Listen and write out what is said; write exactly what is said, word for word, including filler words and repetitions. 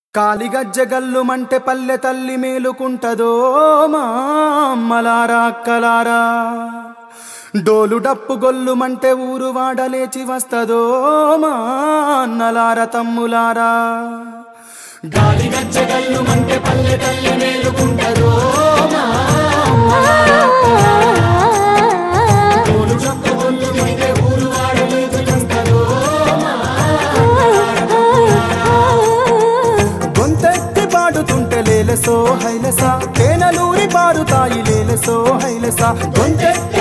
కాలిగజ్జె మంటే పల్లె తల్లి మేలుకుంటదో మా అమ్మలారా అక్కలారా. డోలు డప్పు గొల్లుమంటే ఊరు వాడలేచి వస్తదో మా అన్నలార తమ్ములారా. గాలిగజ్జె మంటే పల్లె తల్లి మేలుకుంటదో మా అమ్మలారా అక్కలారా. డోలు డప్పు గొల్లుమంటే ఊరు వాడలేచి వస్తదో మా అన్నలార తమ్ములారా. గొంతెత్తి పాడుతుంటే లేలసో హైలసా, తేనెలూరి పారుతాయి లేలసో హైలసా. గొంతెత్తి